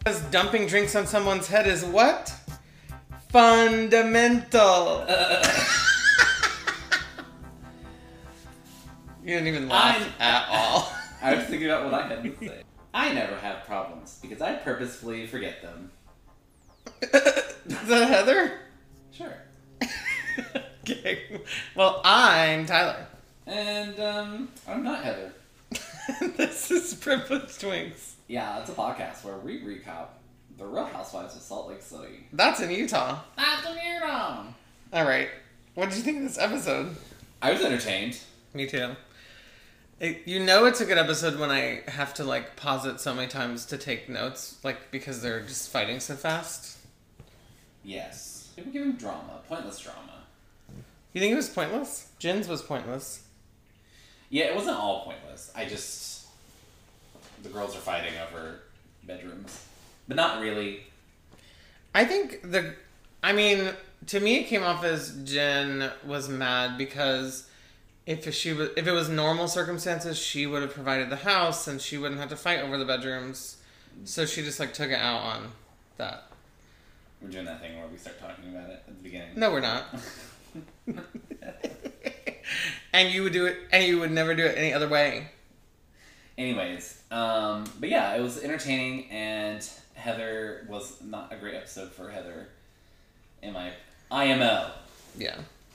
Because dumping drinks on someone's head is what? Fundamental. You didn't even laugh at all. I was thinking about what I had to say. I never have problems because I purposefully forget them. Is that Heather? Sure. Okay. Well, I'm Tyler. And, I'm not Heather. This is Privileged Winks. Yeah, it's a podcast where we recap the Real Housewives of Salt Lake City. That's in Utah. That's in Utah! Alright. What did you think of this episode? I was entertained. Me too. You know it's a good episode when I have to, like, pause it so many times to take notes, like, because they're just fighting so fast. Yes. They were giving drama. Pointless drama. You think it was pointless? Jen's was pointless. Yeah, it wasn't all pointless. The girls are fighting over bedrooms. But not really. I think to me it came off as Jen was mad because if it was normal circumstances, she would have provided the house and she wouldn't have to fight over the bedrooms. So she just like took it out on that. We're doing that thing where we start talking about it at the beginning. No, we're not. And you would do it, and you would never do it any other way. Anyways, but yeah, it was entertaining, and Heather was not a great episode for Heather. In my IMO. Yeah.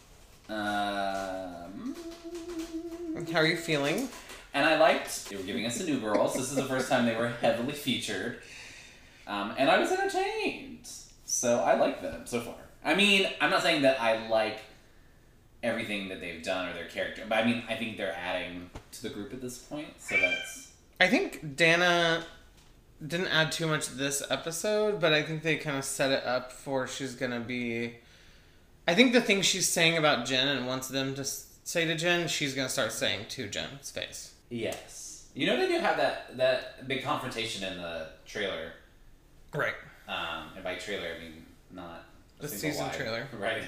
How are you feeling? And I liked they were giving us a new girls. This is the first time they were heavily featured, and I was entertained. So I like them so far. I mean, I'm not saying that I like everything that they've done or their character, but I mean, I think they're adding to the group at this point. So that's. I think Dana didn't add too much this episode, but I think they kind of set it up for she's gonna be. I think the thing she's saying about Jen and wants them to say to Jen, she's gonna start saying to Jen's face. Yes. You know, they do have that big confrontation in the trailer. Right. And by trailer, I mean not the season live. Trailer. Right.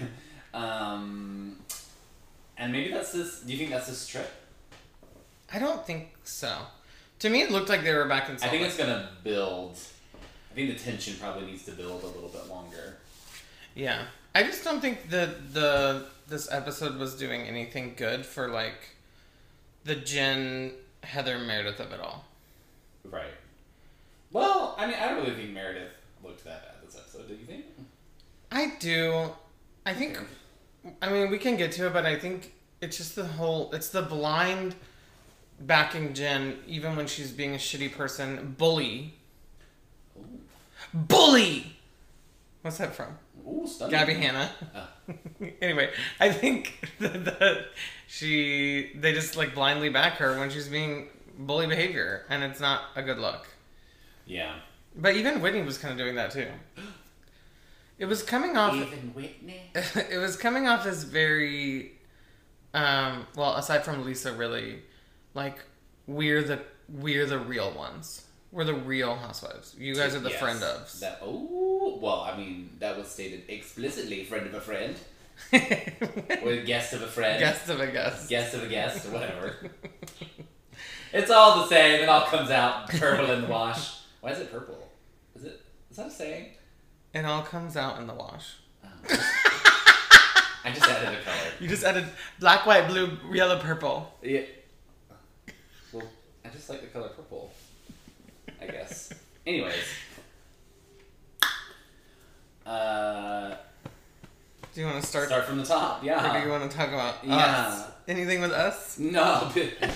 And maybe that's this. Do you think that's this trip? I don't think so. To me, it looked like they were back in Salt Lake. I think it's gonna build. I think the tension probably needs to build a little bit longer. Yeah. I just don't think that this episode was doing anything good for, like, the Jen, Heather, Meredith of it all. Right. Well, I mean, I don't really think Meredith looked that bad this episode. Do you think? I do. I think... I mean, we can get to it, but I think it's just it's the blind backing Jen, even when she's being a shitty person. Bully. Ooh. Bully! What's that from? Ooh, stunning. Gabby Hanna. Anyway, I think that they just like blindly back her when she's being bully behavior, and it's not a good look. Yeah. But even Whitney was kind of doing that too. It was coming off. Even Whitney. It was coming off as very, well, aside from Lisa, really, like we're the real ones. We're the real housewives. You guys are the friend ofs. Well, I mean, that was stated explicitly, friend of a friend. Or guest of a friend. Guest of a guest. Guest of a guest, or whatever. It's all the same. It all comes out purple in the wash. Why is it purple? Is that a saying? It all comes out in the wash. Oh. I just added a color. You just added black, white, blue, yellow, purple. Yeah. Well, I just like the color purple, I guess. Anyways. Do you want to start from the top? Yeah. Or do you want to talk about us? Anything with us? No.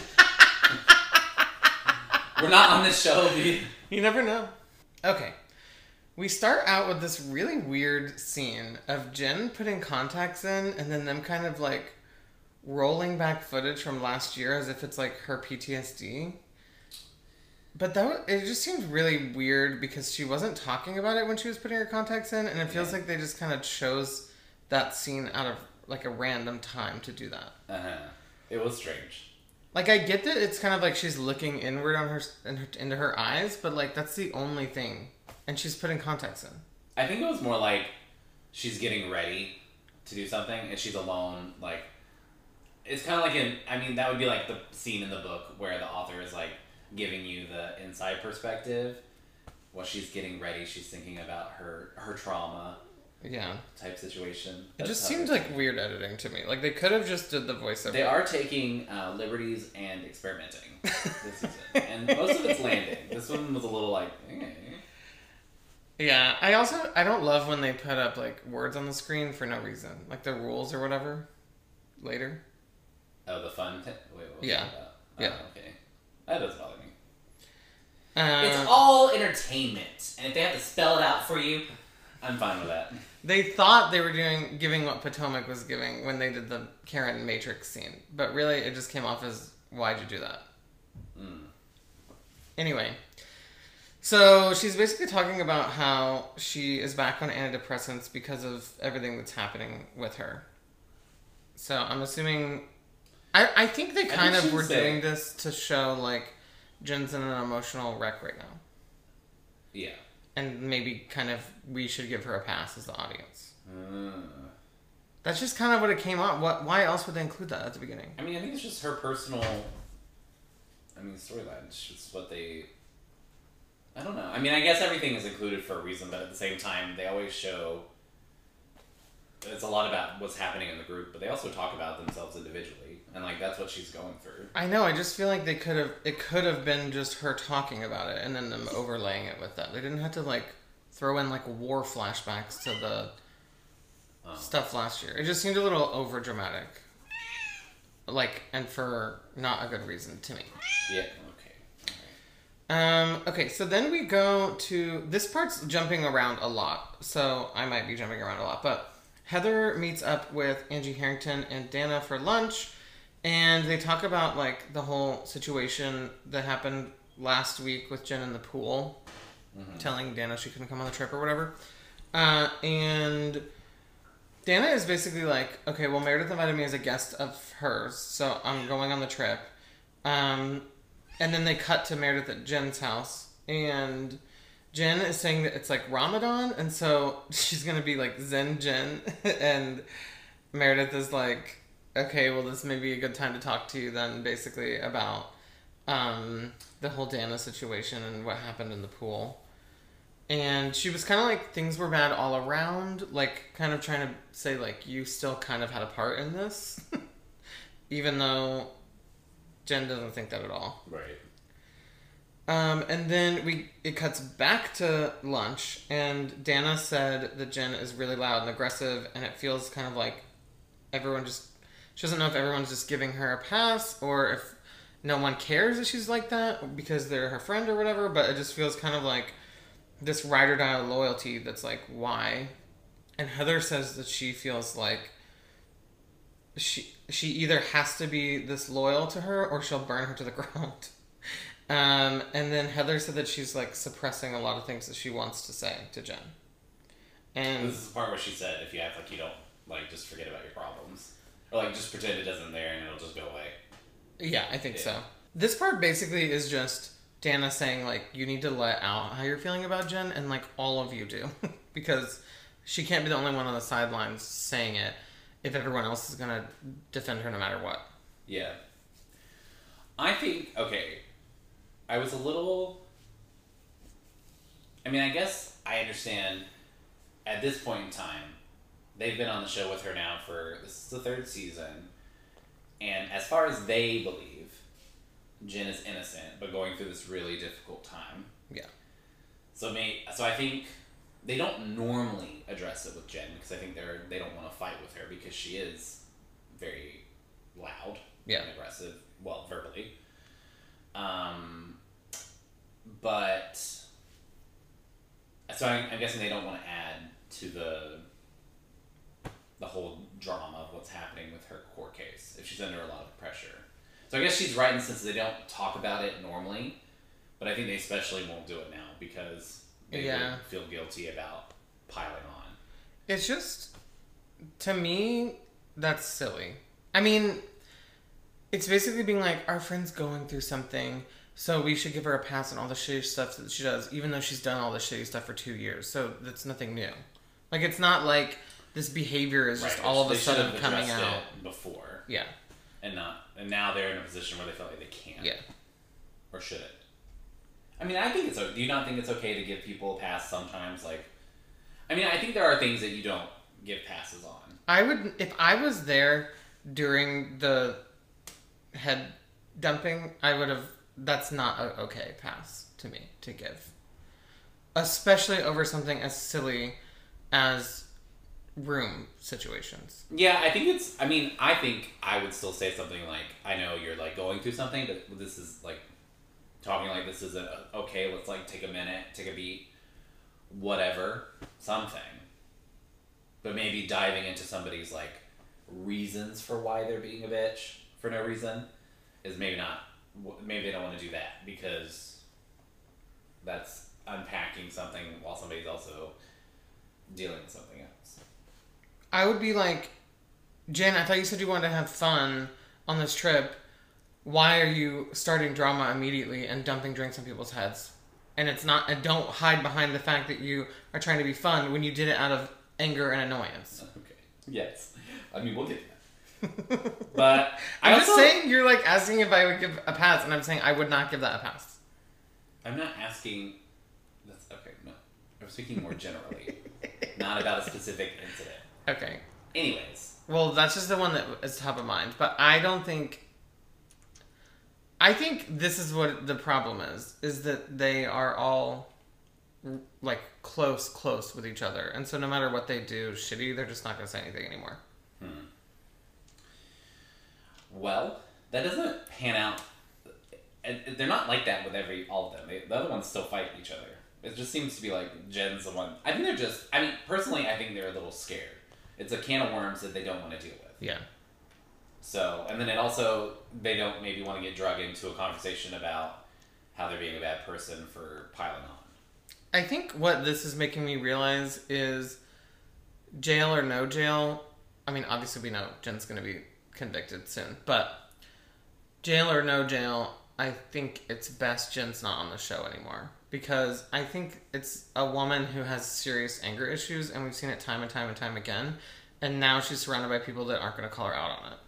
We're not on this show, dude. You never know. Okay. We start out with this really weird scene of Jen putting contacts in and then them kind of like rolling back footage from last year as if it's like her PTSD. But it just seemed really weird because she wasn't talking about it when she was putting her contacts in, and it feels like they just kind of chose that scene out of like a random time to do that. It was strange. Like, I get that it's kind of like she's looking inward on into her eyes, but like that's the only thing. And she's putting contacts in. I think it was more like she's getting ready to do something and she's alone. Like, it's kind of like that would be like the scene in the book where the author is like giving you the inside perspective while she's getting ready, she's thinking about her trauma Yeah. type situation. It just seemed like weird editing to me. Like, they could have just did the voiceover. They are taking liberties and experimenting this season. And most of it's landing. This one was a little like, eh. Yeah, I don't love when they put up, like, words on the screen for no reason. Like, the rules or whatever. Later. Oh, the fun? Wait, what was Yeah. that about? Yeah. Oh, okay. That doesn't bother me. It's all entertainment, and if they have to spell it out for you, I'm fine with that. They thought they were giving what Potomac was giving when they did the Karen Matrix scene. But really, it just came off as, why'd you do that? Mm. Anyway. So, she's basically talking about how she is back on antidepressants because of everything that's happening with her. So, I'm assuming... I think they kind of were doing this to show, like, Jen's in an emotional wreck right now. Yeah. And maybe kind of we should give her a pass as the audience. Mm. That's just kind of what it came up. Why else would they include that at the beginning? I mean, I think it's just her personal... storyline. It's just what they... I don't know. I mean, I guess everything is included for a reason, but at the same time, they always show... It's a lot about what's happening in the group, but they also talk about themselves individually. And, like, that's what she's going through. I know, I just feel like it could have been just her talking about it and then them overlaying it with that. They didn't have to, like, throw in, like, war flashbacks to the stuff last year. It just seemed a little over dramatic. Like, and for not a good reason to me. Yeah, okay. Alright. Okay, so then we go to... This part's jumping around a lot, so I might be jumping around a lot, but Heather meets up with Angie Harrington and Dana for lunch, and they talk about, like, the whole situation that happened last week with Jen in the pool, telling Dana she couldn't come on the trip or whatever. And Dana is basically like, okay, well, Meredith invited me as a guest of hers, so I'm going on the trip. And then they cut to Meredith at Jen's house, and Jen is saying that it's like Ramadan, and so she's gonna be like Zen Jen, and Meredith is like, okay, well, this may be a good time to talk to you then, basically, about the whole Dana situation and what happened in the pool. And she was kind of like, things were bad all around, like, kind of trying to say, like, you still kind of had a part in this, even though Jen doesn't think that at all. Right. And then it cuts back to lunch, and Dana said that Jen is really loud and aggressive, and it feels kind of like she doesn't know if everyone's just giving her a pass, or if no one cares that she's like that because they're her friend or whatever, but it just feels kind of like this ride or die loyalty that's like, why? And Heather says that she feels like she either has to be this loyal to her or she'll burn her to the ground. And then Heather said that she's like suppressing a lot of things that she wants to say to Jen. And this is the part where she said, if you act like you don't, like, just forget about your problems. Or, like, just pretend it doesn't there and it'll just go away. Yeah, I think so. This part basically is just Dana saying, like, you need to let out how you're feeling about Jen, and, like, all of you do. Because she can't be the only one on the sidelines saying it if everyone else is going to defend her no matter what. Yeah. I think, okay, I was a little... I mean, I guess I understand at this point in time, they've been on the show with her now this is the third season, and as far as they believe, Jen is innocent, but going through this really difficult time. Yeah. So I think they don't normally address it with Jen, because I think they don't want to fight with her, because she is very loud and aggressive, well, verbally. But so I'm guessing they don't want to add to the whole drama of what's happening with her court case if she's under a lot of pressure. So I guess she's right in the sense that they don't talk about it normally, but I think they especially won't do it now because they would feel guilty about piling on. It's just, to me, that's silly. I mean, it's basically being like, our friend's going through something, so we should give her a pass on all the shitty stuff that she does, even though she's done all the shitty stuff for 2 years. So that's nothing new. Like, it's not like this behavior is just all of a sudden coming out before. Yeah. And now they're in a position where they feel like they can't. Yeah. Or should it? I mean, I think it's. Do you not think it's okay to give people a pass sometimes? Like, I mean, I think there are things that you don't give passes on. I would, if I was there during the head dumping, I would have. That's not an okay pass to me to give, especially over something as silly as room situations. Yeah, I think it's. I mean, I think I would still say something like, "I know you're like going through something, but this is like talking like this isn't okay. Let's like take a minute, take a beat, whatever, something." But maybe diving into somebody's like reasons for why they're being a bitch for no reason is maybe not. Maybe they don't want to do that because that's unpacking something while somebody's also dealing with something else. I would be like, Jen, I thought you said you wanted to have fun on this trip. Why are you starting drama immediately and dumping drinks on people's heads? And it's not, and don't hide behind the fact that you are trying to be fun when you did it out of anger and annoyance. Okay. Yes. I mean, we'll get to that. But I'm just saying, you're like asking if I would give a pass, and I'm saying I would not give that a pass. I'm not asking. That's okay. No, I'm speaking more generally, not about a specific incident. Okay. Anyways, well, that's just the one that is top of mind. But I don't think. I think this is what the problem is that they are all like close with each other, and so no matter what they do shitty, they're just not going to say anything anymore. Well, that doesn't pan out. They're not like that with all of them. The other ones still fight each other. It just seems to be like Jen's the one. I think they're just. I mean, personally, I think they're a little scared. It's a can of worms that they don't want to deal with. Yeah. So, and then it also, they don't maybe want to get dragged into a conversation about how they're being a bad person for piling on. I think what this is making me realize is jail or no jail. I mean, obviously we know Jen's going to be convicted soon, but jail or no jail, I think it's best Jen's not on the show anymore, because I think it's a woman who has serious anger issues, and we've seen it time and time and time again, and now she's surrounded by people that aren't going to call her out on it.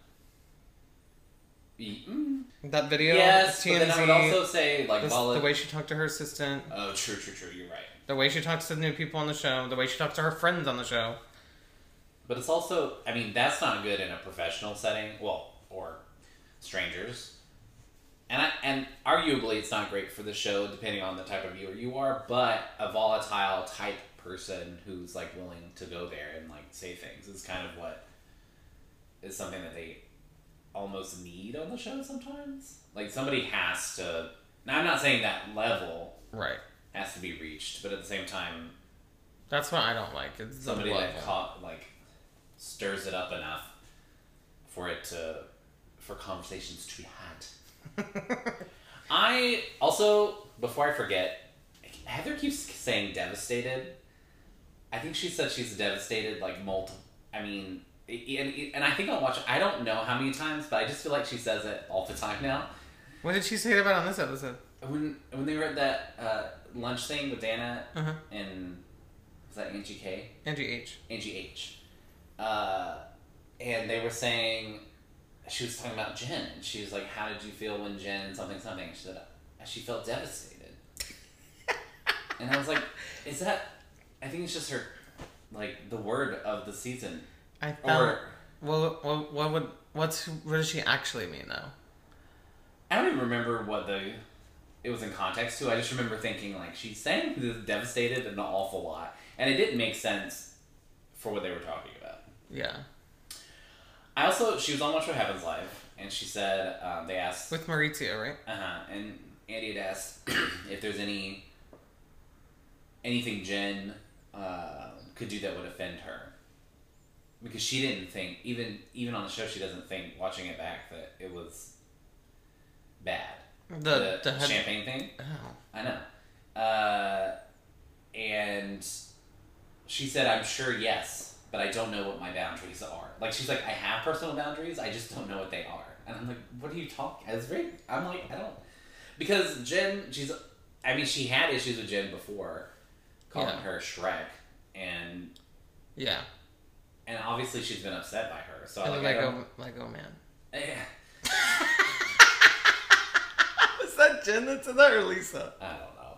That video, yes, TMZ, but then I would also say like the way she talked to her assistant. Oh, true. You're right. The way she talks to the new people on the show. The way she talks to her friends on the show. But it's also, I mean, that's not good in a professional setting. Well, or strangers. And arguably, it's not great for the show, depending on the type of viewer you are. But a volatile type person who's like willing to go there and like say things is kind of what is something that they almost need on the show sometimes. Like somebody has to. Now, I'm not saying that level right has to be reached, but at the same time, that's what I don't like. It's somebody that stirs it up enough for conversations to be had. I also, before I forget, Heather keeps saying devastated. I think she said she's devastated like multiple. I mean. And I think I'll watch it. I don't know how many times, but I just feel like she says it all the time now. What did she say about on this episode? When they were at that lunch thing with Dana and was that Angie K? Angie H. Angie H. And they were saying, she was talking about Jen, and she was like, "How did you feel when Jen something?" She said, "She felt devastated." And I was like, "Is that?" I think it's just her, like the word of the season. I thought. What does she actually mean though? I don't even remember what it was in context to. I just remember thinking like she's saying devastated an awful lot, and it didn't make sense for what they were talking about. Yeah. She was on Watch What Happens Live, and she said they asked with Maurizio, right? And Andy had asked if there's anything Jen could do that would offend her. Because she didn't think, even on the show, she doesn't think, watching it back, that it was bad. The champagne thing? Oh. I know. And she said, "I'm sure yes, but I don't know what my boundaries are." Like, she's like, "I have personal boundaries, I just don't know what they are." And I'm like, what are you talking? I'm like, I don't. Because Jen, she had issues with Jen before, calling her Shrek, and... Yeah. And obviously she's been upset by her. So and Lego man. Yeah. Is that Jen that's in that or Lisa? I don't know.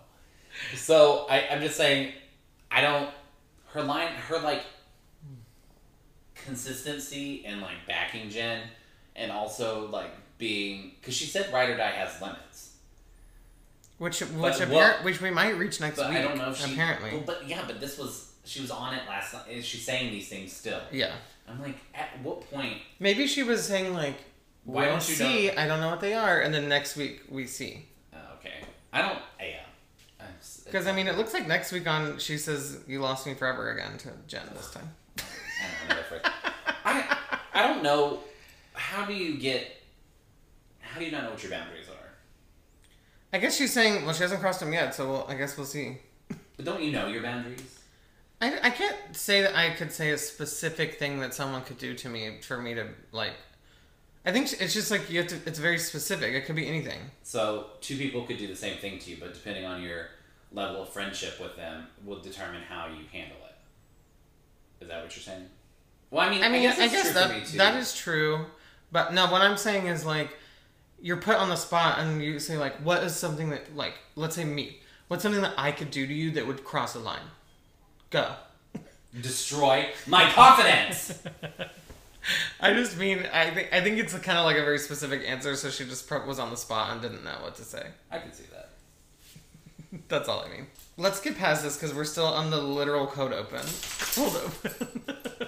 So I'm just saying, I don't. Her line, her like consistency and like backing Jen, and also like being, because she said Ride or Die has limits. Which we might reach next week. I don't know if she apparently. Well, but this was, she was on it last night. Is she saying these things still? Yeah. I'm like, at what point? Maybe she was saying like, Why don't you see? know? I don't know what they are, and then next week we see. Oh, okay. I don't. Yeah. Because I mean, it looks like next week on she says you lost me forever again to Jen this time. I don't know. How do you not know what your boundaries are? I guess she's saying, well, she hasn't crossed them yet, so I guess we'll see. But don't you know your boundaries? I can't say that I could say a specific thing that someone could do to me for me to, like... I think it's just like you have to... It's very specific. It could be anything. So, two people could do the same thing to you, but depending on your level of friendship with them will determine how you handle it. Is that what you're saying? Well, I mean I guess that is true. But no, what I'm saying is, like, you're put on the spot and you say, like, what is something that, like, let's say me. What's something that I could do to you that would cross a line? Go. Destroy my confidence! I just mean, I think it's kind of like a very specific answer, so she just was on the spot and didn't know what to say. I can see that. That's all I mean. Let's get past this because we're still on the literal cold open. Cold open.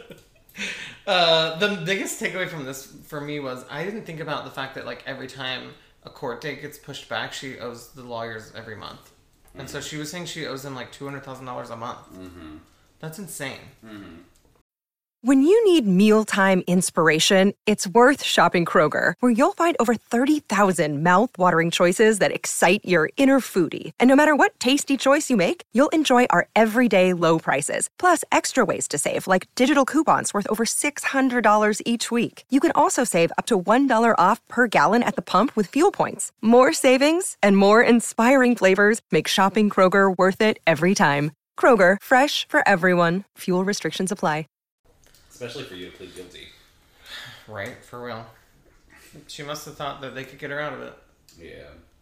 The biggest takeaway from this for me was I didn't think about the fact that like every time a court date gets pushed back, she owes the lawyers every month. Mm-hmm. And so she was saying she owes them like $200,000 a month. Mm-hmm. That's insane. Mm-hmm. When you need mealtime inspiration, it's worth shopping Kroger, where you'll find over 30,000 mouth-watering choices that excite your inner foodie. And no matter what tasty choice you make, you'll enjoy our everyday low prices, plus extra ways to save, like digital coupons worth over $600 each week. You can also save up to $1 off per gallon at the pump with fuel points. More savings and more inspiring flavors make shopping Kroger worth it every time. Kroger, fresh for everyone. Fuel restrictions apply. Especially for you to plead guilty. Right, for real. She must have thought that they could get her out of it. Yeah.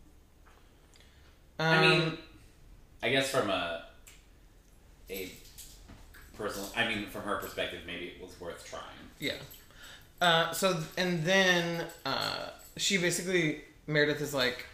I mean, I guess from a personal... I mean, from her perspective, maybe it was worth trying. Yeah. And then she basically... Meredith is like,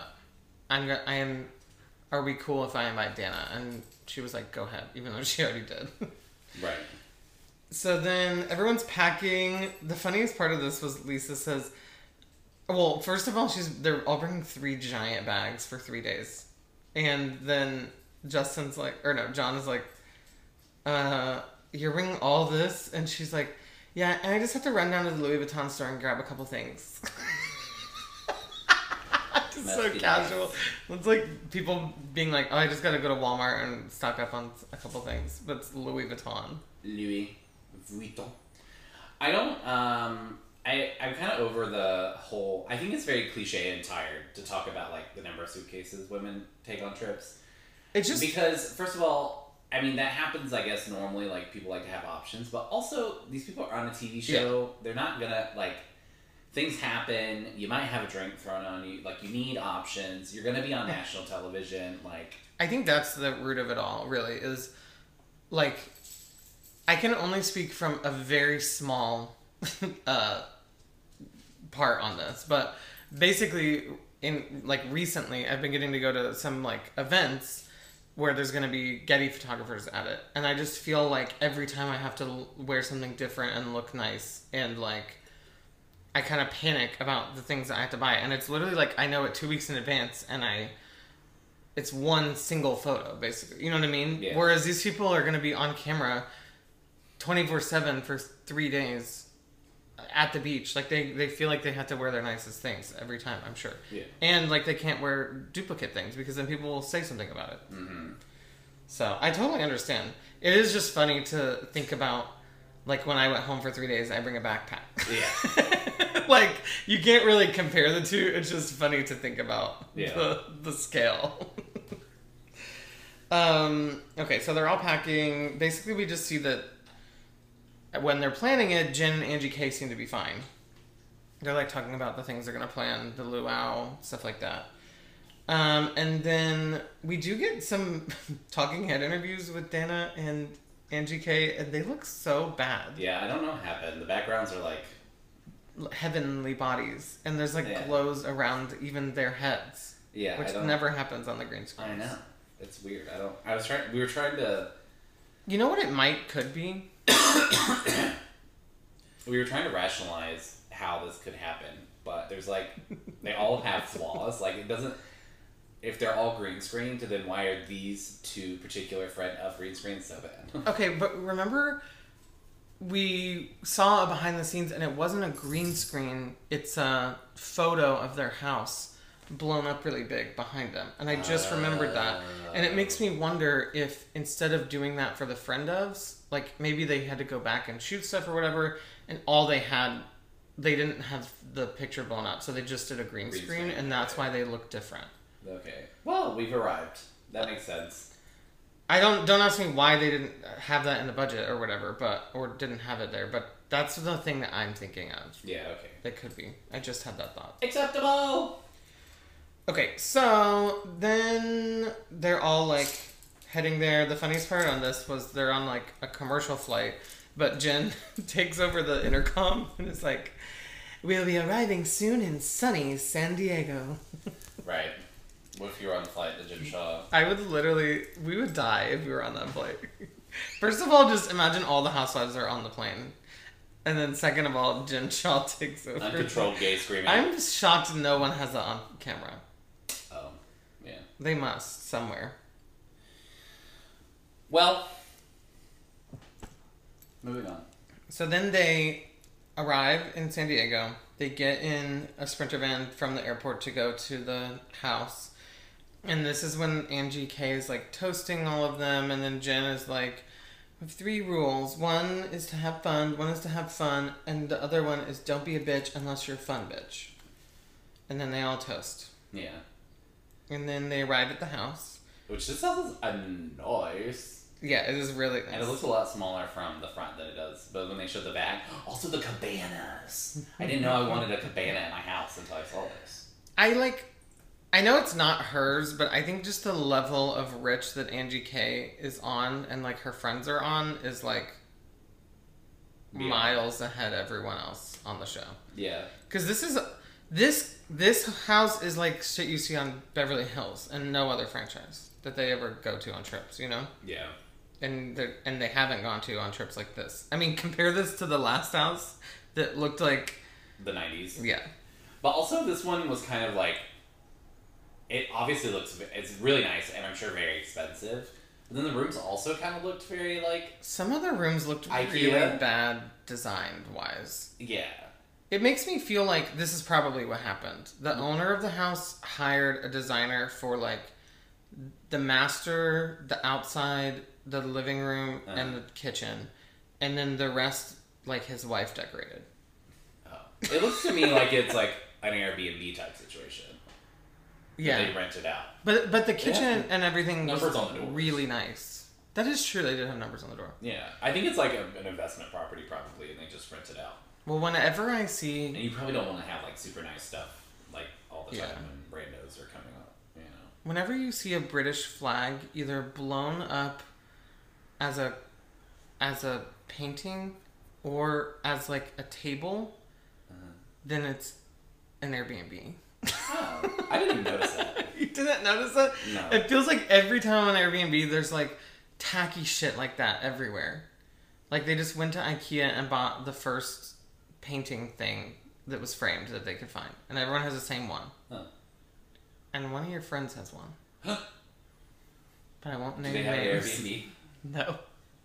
are we cool if I invite Dana? And she was like, go ahead, even though she already did. Right. So then everyone's packing. The funniest part of this was Lisa says, well, first of all, they're all bringing 3 giant bags for 3 days. And then John is like, you're bringing all this? And she's like, yeah, and I just have to run down to the Louis Vuitton store and grab a couple things. Just so casual. It's like people being like, oh, I just gotta go to Walmart and stock up on a couple things. But it's Louis Vuitton. Louis Vuitton. I don't, I'm kind of over the whole, I think it's very cliche and tired to talk about, like, the number of suitcases women take on trips. It's just... Because, first of all, I mean, that happens, I guess, normally, like, people like to have options, but also, these people are on a TV show, yeah. They're not gonna, like, things happen, you might have a drink thrown on you, like, you need options, you're gonna be on national television, like... I think that's the root of it all, really, is, like... I can only speak from a very small part on this, but basically, recently, I've been getting to go to some events where there's going to be Getty photographers at it, and I just feel like every time I have to wear something different and look nice, and I kind of panic about the things that I have to buy, and it's literally I know it 2 weeks in advance, and it's one single photo, basically. You know what I mean? Yeah. Whereas these people are going to be on camera 24/7 for 3 days at the beach. They feel like they have to wear their nicest things every time, I'm sure. Yeah. And they can't wear duplicate things because then people will say something about it. Mm-hmm. So I totally understand. It is just funny to think about when I went home for 3 days, I bring a backpack. Yeah. You can't really compare the two. It's just funny to think about the scale. Okay, so they're all packing. Basically, we just see that when they're planning it, Jen and Angie K seem to be fine. They're talking about the things they're going to plan, the luau, stuff like that. And then we do get some talking head interviews with Dana and Angie K, and they look so bad. Yeah, I don't know what happened. The backgrounds are like heavenly bodies, and there's like glows around even their heads. Yeah, which never happens on the green screen. I know. It's weird. We were trying to. You know what it could be? We were trying to rationalize how this could happen, but there's like, they all have flaws. Like, it doesn't. If they're all green screened, then why are these two particular front of green screens so bad? Okay, but remember, we saw a behind the scenes, and it wasn't a green screen. It's a photo of their house blown up really big behind them, and I just remembered that, and it makes me wonder if instead of doing that for the friend ofs, like maybe they had to go back and shoot stuff or whatever, and they didn't have the picture blown up, so they just did a green screen, and that's why they look different. Okay. Well, we've arrived. That makes sense. Don't ask me why they didn't have that in the budget or whatever, or didn't have it there, but that's the thing that I'm thinking of. Yeah, okay. It could be. I just had that thought. Acceptable! Okay, so then they're all like heading there. The funniest part on this was they're on like a commercial flight, but Jen takes over the intercom and is like, "We'll be arriving soon in sunny San Diego." Right. What if you were on the flight to Jim Shaw? We would die if we were on that flight. First of all, just imagine all the housewives are on the plane. And then second of all, Jen Shaw takes over. Uncontrolled gay screaming. I'm just shocked no one has that on camera. Oh, yeah. They must, somewhere. Well, moving on. So then they arrive in San Diego. They get in a Sprinter van from the airport to go to the house. And this is when Angie K is like toasting all of them, and then Jen is like, "We have 3 rules. One is to have fun, and the other one is don't be a bitch unless you're a fun bitch." And then they all toast. Yeah. And then they arrive at the house. Which this house is nice. Yeah, it is really nice. And it looks a lot smaller from the front than it does. But when they show the back, also the cabanas. I didn't know I wanted a cabana in my house until I saw this. I know it's not hers, but I think just the level of rich that Angie K is on and like her friends are on is like miles ahead of everyone else on the show. Yeah. Because this house is like shit you see on Beverly Hills and no other franchise that they ever go to on trips, you know? Yeah. And they haven't gone to on trips like this. I mean, compare this to the last house that looked like the 90s. Yeah. But also this one was kind of like, it obviously it's really nice and I'm sure very expensive. But then the rooms also kind of looked very like... Some of the rooms looked IKEA? really bad designed-wise. Yeah. It makes me feel like this is probably what happened. The owner of the house hired a designer for like the master, the outside, the living room, and the kitchen. And then the rest, like his wife decorated. Oh. It looks to me like it's like an Airbnb type situation. Yeah. They rent it out. But the kitchen and everything numbers on the door. Really nice. That is true. They did have numbers on the door. Yeah. I think it's like an investment property probably, and they just rent it out. Well, whenever I see... And you probably don't want to have like super nice stuff like all the time when brandos are coming up. You know? Whenever you see a British flag either blown up as a painting or as like a table, then it's an Airbnb. Oh, I didn't even notice that. You didn't notice that? No. It feels like every time on Airbnb there's like tacky shit like that everywhere. Like they just went to IKEA and bought the first painting thing that was framed that they could find. And everyone has the same one. Huh. And one of your friends has one. But I won't name Do they have names. an Airbnb? No.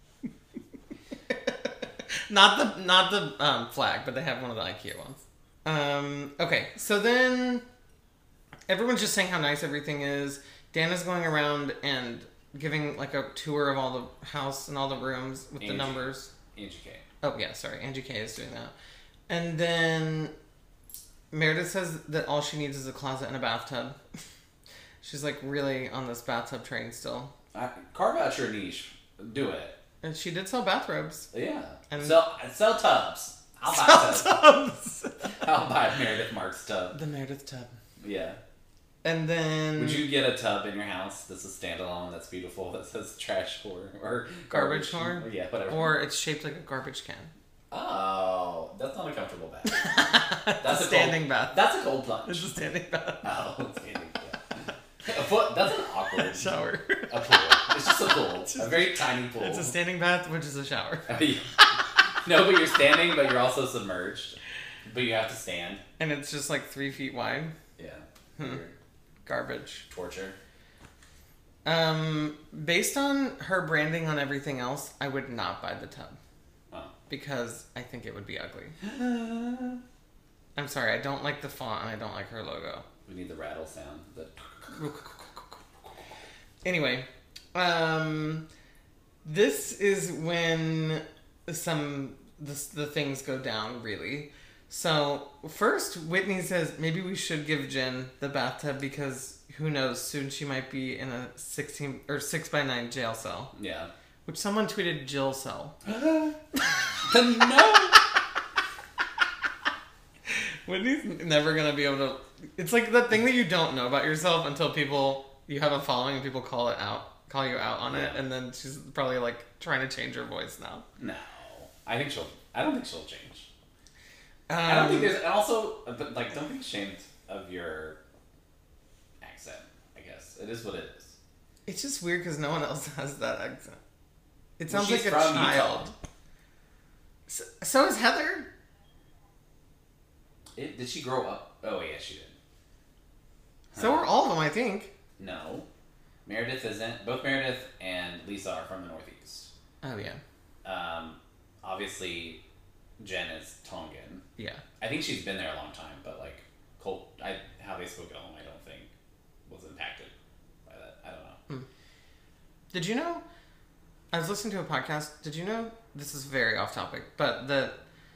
not the flag, but they have one of the IKEA ones. Okay, so then everyone's just saying how nice everything is. Dana's going around and giving like a tour of all the house and all the rooms with the numbers. Angie K. Oh yeah, sorry. Angie K is doing that. And then Meredith says that all she needs is a closet and a bathtub. She's like really on this bathtub train still. Carve out your niche. Do it. And she did sell bathrobes. Yeah. And sell tubs. I'll buy tubs. tubs. I'll buy Meredith Mark's tub. The Meredith tub. Yeah. And then... Would you get a tub in your house that's a standalone, that's beautiful, that says trash whore or Garbage whore? Or, yeah, whatever. Or it's shaped like a garbage can. Oh, that's not a comfortable bath. That's a standing bath. That's a cold plunge. It's a standing bath. Oh, standing bath. That's an awkward shower. A pool. It's just a pool. A very tiny pool. It's a standing bath, which is a shower. No, but you're standing, but you're also submerged. But you have to stand. And it's just like 3 feet wide. Yeah. Garbage. Torture. Based on her branding on everything else, I would not buy the tub. Oh. Because I think it would be ugly. I'm sorry, I don't like the font and I don't like her logo. We need the rattle sound. Anyway, this is when the things go down, really. So, first, Whitney says maybe we should give Jen the bathtub because who knows, soon she might be in a 6x9 jail cell. Yeah. Which someone tweeted Jill cell. No! Whitney's never gonna be able to... It's like the thing that you don't know about yourself until you have a following and people call you out on it, and then she's probably like trying to change her voice now. No. I don't think she'll change. I don't think there's... And also, but like, don't be ashamed of your accent, I guess. It is what it is. It's just weird because no one else has that accent. It Well, sounds like she's a from child. So is Heather. Did she grow up? Oh, yeah, she did. So are all of them, I think. No. Meredith isn't. Both Meredith and Lisa are from the Northeast. Oh, yeah. Obviously, Jen is Tongan. Yeah. I think she's been there a long time, but like, how they spoke at home, I don't think was impacted by that. I don't know. Did you know? I was listening to a podcast. Did you know? This is very off topic, but the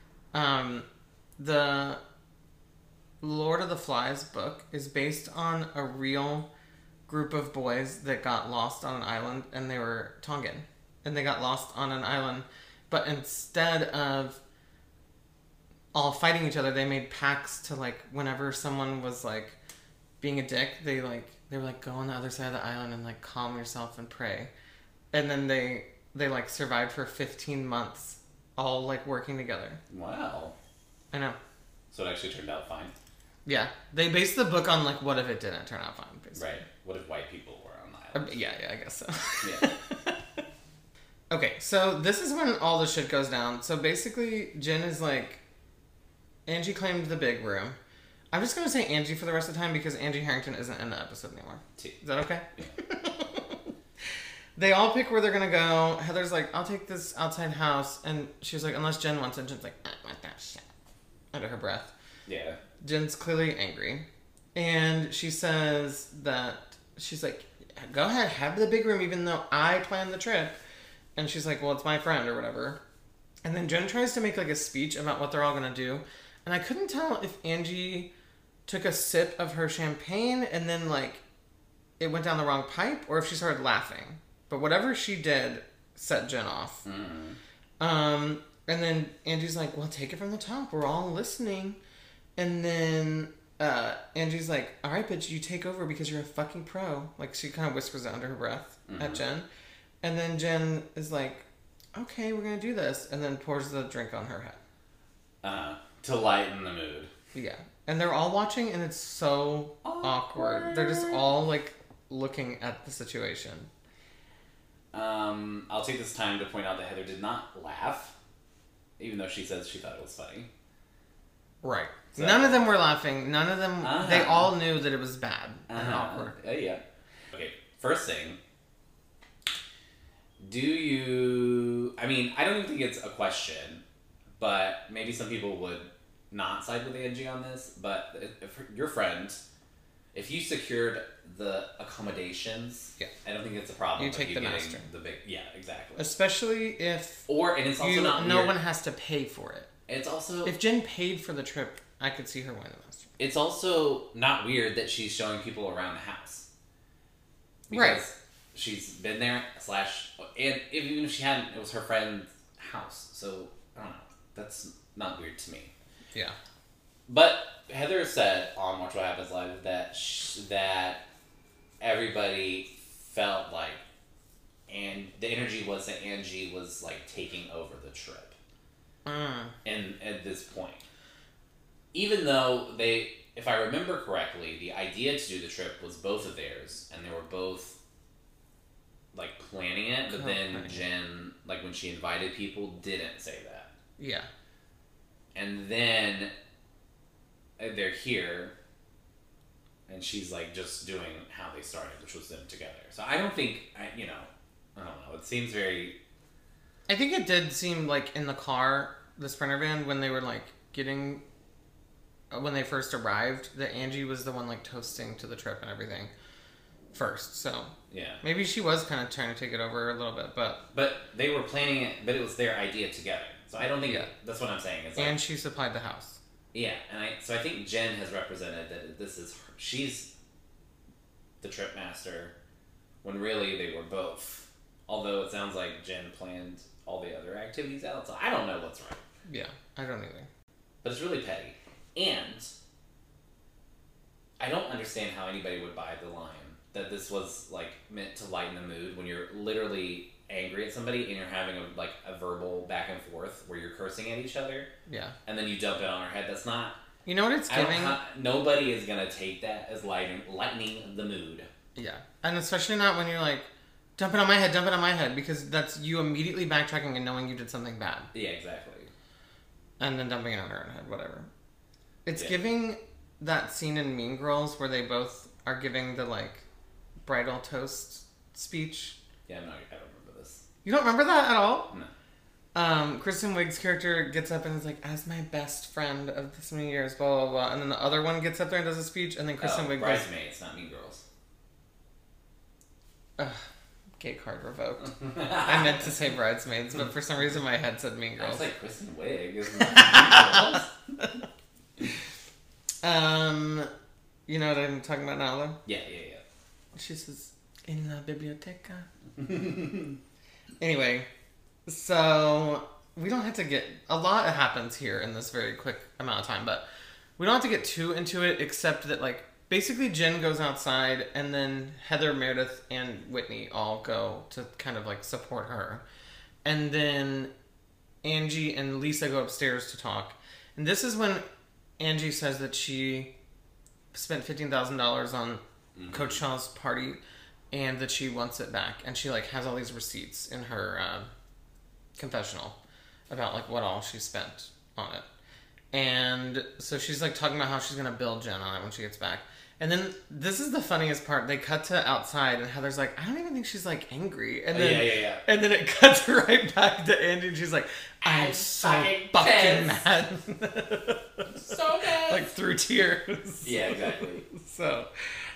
Lord of the Flies book is based on a real group of boys that got lost on an island, and they were Tongan, and they got lost on an island, but instead of all fighting each other, they made pacts to, like, whenever someone was like being a dick, they were like, go on the other side of the island and like calm yourself and pray, and then they like survived for 15 months, all like working together. Wow. I know. So it actually turned out fine. Yeah, they based the book on like, what if it didn't turn out fine, basically. Right. What if white people were on the island? Yeah, I guess so. Yeah. Okay, so this is when all the shit goes down. So basically, Jen is like, Angie claimed the big room. I'm just going to say Angie for the rest of the time because Angie Harrington isn't in the episode anymore. Is that okay? Yeah. They all pick where they're going to go. Heather's like, I'll take this outside house. And she's like, unless Jen wants it. Jen's like, I want that shit. Under her breath. Yeah. Jen's clearly angry. And she says that, she's like, go ahead, have the big room even though I planned the trip. And she's like, well, it's my friend or whatever. And then Jen tries to make like a speech about what they're all going to do. And I couldn't tell if Angie took a sip of her champagne and then like it went down the wrong pipe or if she started laughing. But whatever she did set Jen off. Mm-hmm. And then Angie's like, well, take it from the top. We're all listening. And then Angie's like, all right, bitch, you take over because you're a fucking pro. Like, she kind of whispers it under her breath at Jen. And then Jen is like, okay, we're going to do this. And then pours the drink on her head. To lighten the mood. Yeah. And they're all watching, and it's so awkward. They're just all, like, looking at the situation. I'll take this time to point out that Heather did not laugh, even though she says she thought it was funny. Right. So, none of them were laughing. None of them... They all knew that it was bad and awkward. Yeah. Okay, first thing. Do you... I mean, I don't even think it's a question, but maybe some people would not side with Angie on this, but if your friend, if you secured the accommodations, I don't think it's a problem. You take the master. Yeah, exactly. Especially if... And it's also not no weird. one has to pay for it. It's also... If Jen paid for the trip, I could see her winning the master. It's also not weird that she's showing people around the house. Right. She's been there, and even if she hadn't, it was her friend's house. So, I don't know. That's not weird to me. Yeah. But Heather said on Watch What Happens Live that much that everybody felt like, and the energy was that Angie was like taking over the trip. And at this point, even though they, if I remember correctly, the idea to do the trip was both of theirs, and they were both like planning it, but then Jen, like when she invited people, didn't say that. Yeah. And then they're here, and she's like just doing how they started, which was them together. So I don't think, I don't know. It seems very... I think it did seem like in the car, the Sprinter van, when they were like getting... When they first arrived, that Angie was the one like toasting to the trip and everything first. So yeah, maybe she was kind of trying to take it over a little bit, but they were planning it, but it was their idea together. So I don't think that's what I'm saying. It's like, and she supplied the house. Yeah, and I think Jen has represented that this is her, she's the trip master, when really they were both. Although it sounds like Jen planned all the other activities out, so I don't know what's right. Yeah, I don't either. But it's really petty. And I don't understand how anybody would buy the line that this was like meant to lighten the mood when you're literally angry at somebody and you're having a verbal back and forth where you're cursing at each other. Yeah. And then you dump it on her head. That's not... You know what it's giving? Nobody is going to take that as lightening the mood. Yeah. And especially not when you're like, dump it on my head, because that's you immediately backtracking and knowing you did something bad. Yeah, exactly. And then dumping it on her own head, whatever. It's giving that scene in Mean Girls where they both are giving the, like, bridal toast speech. Yeah, no, I don't remember this. You don't remember that at all? No. Kristen Wiig's character gets up and is like, as my best friend of this many years, blah, blah, blah. And then the other one gets up there and does a speech, and then Kristen Wiig goes... Bridesmaids, not Mean Girls. Gay card revoked. I meant to say Bridesmaids, but for some reason my head said Mean Girls. I was like, Kristen Wiig isn't Mean Girls. You know what I'm talking about now, though? Yeah. She says, in la biblioteca. Anyway, so we don't have to get... A lot happens here in this very quick amount of time, but we don't have to get too into it, except that, like, basically Jen goes outside, and then Heather, Meredith, and Whitney all go to kind of, like, support her. And then Angie and Lisa go upstairs to talk. And this is when Angie says that she spent $15,000 on Coach Shaw's party and that she wants it back. And she, like, has all these receipts in her confessional about, like, what all she spent on it. And so she's, like, talking about how she's going to bill Jen on it when she gets back. And then this is the funniest part. They cut to outside, and Heather's like, I don't even think she's, like, angry. And then, yeah. And then it cuts right back to Angie, and she's like, I'm so fucking mad. So mad. Like, through tears. Yeah, exactly. So,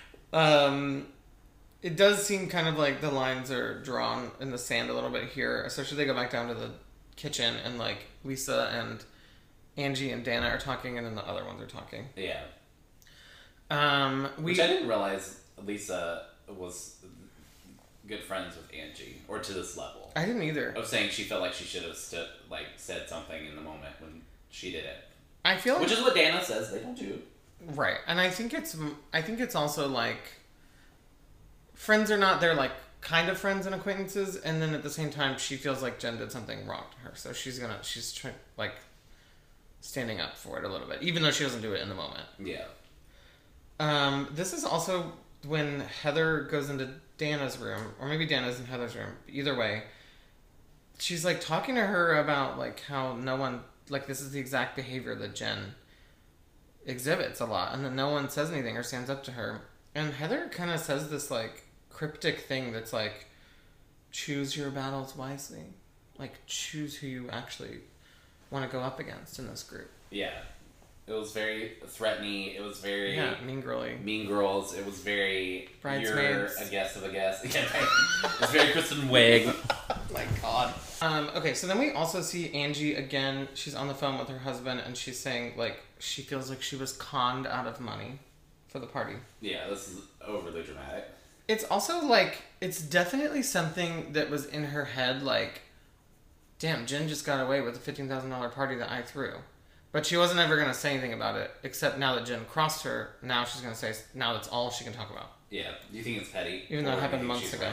it does seem kind of like the lines are drawn in the sand a little bit here, especially they go back down to the kitchen, and, like, Lisa and Angie and Dana are talking, and then the other ones are talking. Yeah. Which I didn't realize Lisa was good friends with Angie, or to this level. I didn't either. Of saying she felt like she should have said something in the moment when she did it. I feel like, which is what Dana says they don't do. Right, and I think it's also like friends are not, they're like kind of friends and acquaintances, and then at the same time she feels like Jen did something wrong to her, so she's trying, like, standing up for it a little bit, even though she doesn't do it in the moment. Yeah. This is also when Heather goes into Dana's room, or maybe Dana's in Heather's room. Either way, she's, like, talking to her about, like, how no one, like, this is the exact behavior that Jen exhibits a lot, and that no one says anything or stands up to her. And Heather kind of says this, like, cryptic thing that's like, choose your battles wisely. Like, choose who you actually want to go up against in this group. Yeah. It was very threatening. It was very... Yeah, mean girly. Mean Girls. It was very... Bridesmaids. You're a guest of a guest. Yeah, right. It was very Kristen Wiig. Oh my god. Okay, so then we also see Angie again. She's on the phone with her husband, and she's saying, like, she feels like she was conned out of money for the party. Yeah, this is overly dramatic. It's also, like, it's definitely something that was in her head, like, damn, Jen just got away with a $15,000 party that I threw. But she wasn't ever going to say anything about it, except now that Jen crossed her, now she's going to say, now that's all she can talk about. Yeah. Do you think it's petty? Even though it happened months ago. Right?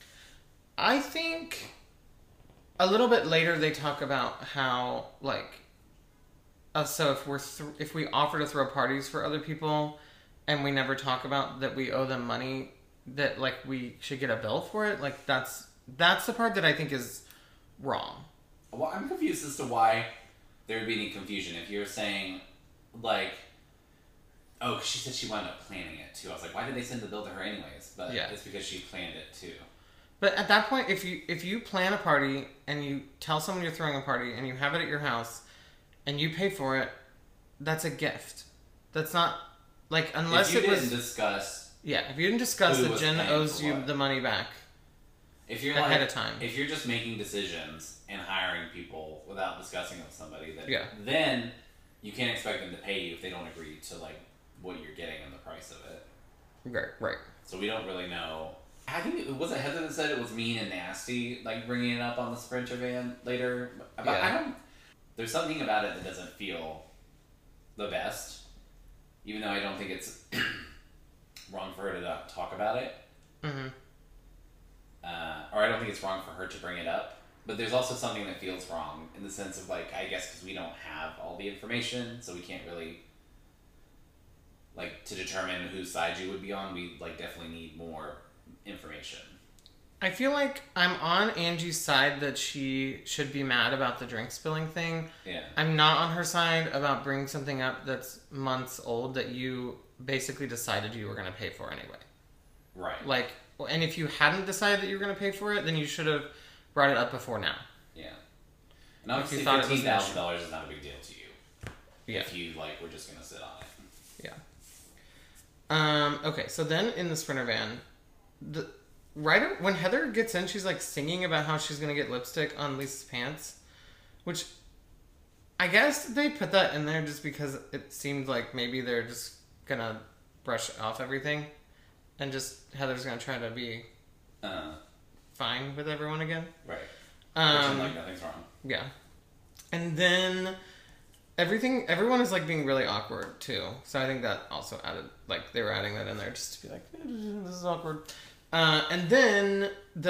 I think a little bit later they talk about how, like, so if we offer to throw parties for other people and we never talk about that we owe them money, that, like, we should get a bill for it, like, that's the part that I think is wrong. Well, I'm confused as to why there would be any confusion if you're saying, like, oh, she said she wound up planning it too. I was like, why did they send the bill to her anyways? But it's because she planned it too. But at that point, if you plan a party and you tell someone you're throwing a party and you have it at your house and you pay for it, that's a gift. That's not, like, unless if you it was... didn't discuss... Yeah, if you didn't discuss that Jen owes you the money back if you're ahead of time. If you're just making decisions and hiring people without discussing it with somebody, then you can't expect them to pay you if they don't agree to, like, what you're getting and the price of it. Right. So we don't really know. I think was it Heather that said it was mean and nasty, like bringing it up on the Sprinter van later. But yeah. There's something about it that doesn't feel the best, even though I don't think it's wrong for her to not talk about it. Mm-hmm. Or I don't think it's wrong for her to bring it up. But there's also something that feels wrong in the sense of, like, I guess because we don't have all the information, so we can't really, like, to determine whose side you would be on, we, like, definitely need more information. I feel like I'm on Angie's side that she should be mad about the drink spilling thing. Yeah. I'm not on her side about bringing something up that's months old that you basically decided you were going to pay for anyway. Right. Like, and if you hadn't decided that you were going to pay for it, then you should have brought it up before now. Yeah. And obviously $15,000 is not a big deal to you. Yeah. If you, like, were just going to sit on it. Yeah. Okay, so then in the Sprinter van, when Heather gets in, she's, like, singing about how she's going to get lipstick on Lisa's pants, which I guess they put that in there just because it seemed like maybe they're just going to brush off everything and just Heather's going to try to be fine with everyone again. Right. Pretend like nothing's wrong. Yeah. And then everyone is, like, being really awkward too. So I think that also added, like, they were adding that in there just to be like, this is awkward. And then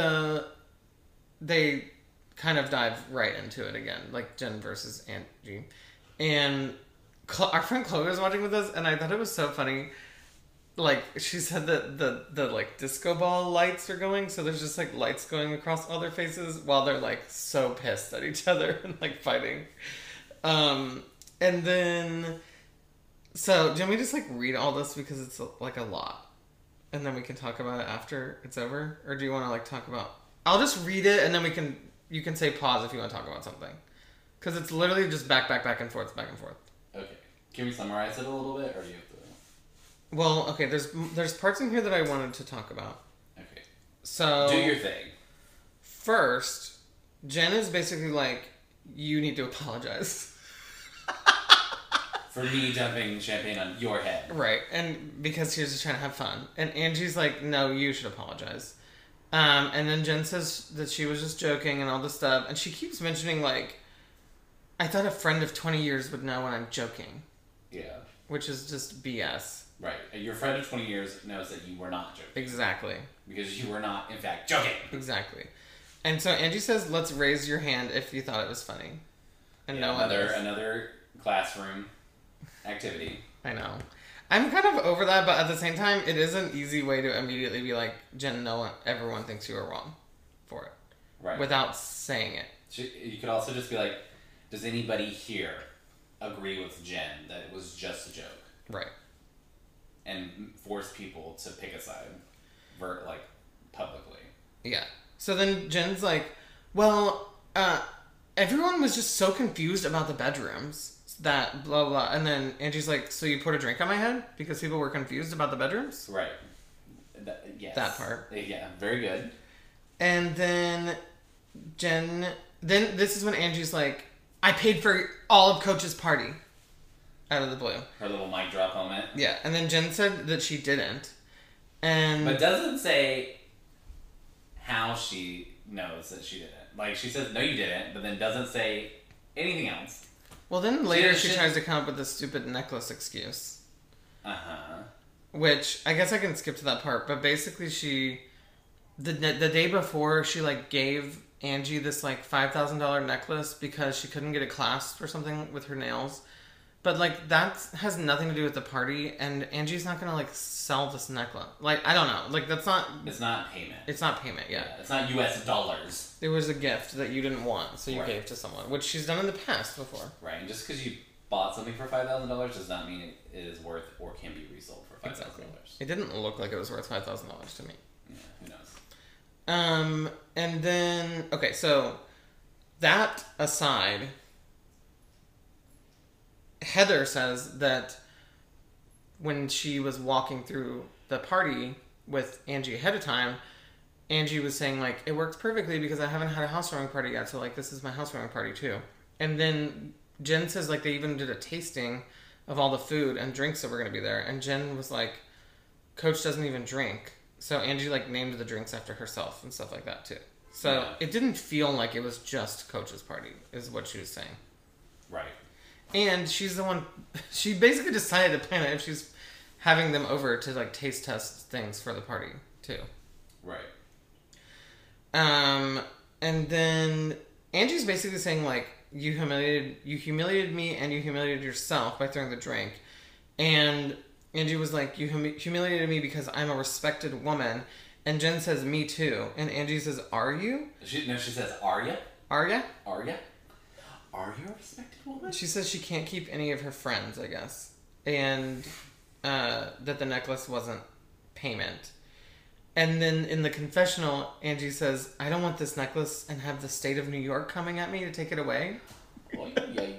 they kind of dive right into it again, like Jen versus Angie. And our friend Chloe was watching with us, and I thought it was so funny. Like, she said that the like disco ball lights are going, so there's just, like, lights going across all their faces while they're, like, so pissed at each other and, like, fighting. And then, so do you want me to just, like, read all this because it's, like, a lot, and then we can talk about it after it's over, or do you want to, like, talk about? I'll just read it, and then you can say pause if you want to talk about something, because it's literally just back and forth. Okay. Can we summarize it a little bit, or do you have to? Well, okay, there's parts in here that I wanted to talk about. Okay. So... do your thing. First, Jen is basically like, you need to apologize. For me dumping champagne on your head. Right, and because she was just trying to have fun. And Angie's like, no, you should apologize. And then Jen says that she was just joking and all this stuff. And she keeps mentioning, like, I thought a friend of 20 years would know when I'm joking. Yeah. Which is just BS. Right. Your friend of 20 years knows that you were not joking. Exactly. Because you were not, in fact, joking. Exactly. And so Angie says, let's raise your hand if you thought it was funny. And yeah, no one does. Another classroom activity. I know. I'm kind of over that, but at the same time, it is an easy way to immediately be like, Jen, everyone thinks you were wrong for it. Right. Without saying it. You could also just be like, does anybody here agree with Jen that it was just a joke? Right. And force people to pick a side, publicly. Yeah. So then Jen's like, well, everyone was just so confused about the bedrooms that blah, blah. And then Angie's like, so you poured a drink on my head because people were confused about the bedrooms? Right. Yes. That part. Yeah, very good. And then then this is when Angie's like, I paid for all of Coach's party. Out of the blue. Her little mic drop moment. Yeah, and then Jen said that she didn't. But doesn't say how she knows that she didn't. Like, she says, no, you didn't, but then doesn't say anything else. Well, then later she She- tries to come up with this stupid necklace excuse. Uh-huh. Which, I guess I can skip to that part, but basically the day before, she, like, gave Angie this, like, $5,000 necklace because she couldn't get it clasped or something with her nails. But, like, that has nothing to do with the party, and Angie's not gonna, like, sell this necklace. Like, I don't know. Like, that's not... It's not payment. It's not payment, yeah. It's not US dollars. It was a gift that you didn't want, so you Right. gave to someone, which she's done in the past before. Right, and just because you bought something for $5,000 does not mean it is worth or can be resold for $5,000. Exactly. It didn't look like it was worth $5,000 to me. Yeah, who knows? And then, okay, so that aside, Heather says that when she was walking through the party with Angie ahead of time, Angie was saying, like, it works perfectly because I haven't had a housewarming party yet, so, like, this is my housewarming party, too. And then Jen says, like, they even did a tasting of all the food and drinks that were going to be there. And Jen was like, Coach doesn't even drink. So Angie, like, named the drinks after herself and stuff like that, too. So Yeah. it didn't feel like it was just Coach's party, is what she was saying. Right. And she's the one, she basically decided to plan it if she's having them over to, like, taste test things for the party, too. Right. And then Angie's basically saying, like, you humiliated me and you humiliated yourself by throwing the drink. And Angie was like, you humiliated me because I'm a respected woman. And Jen says, me too. And Angie says, are you? She says, are ya? Are ya? Are ya? Are you a respected woman? She says she can't keep any of her friends, I guess. And that the necklace wasn't payment. And then in the confessional, Angie says, I don't want this necklace and have the state of New York coming at me to take it away. Oy, oy,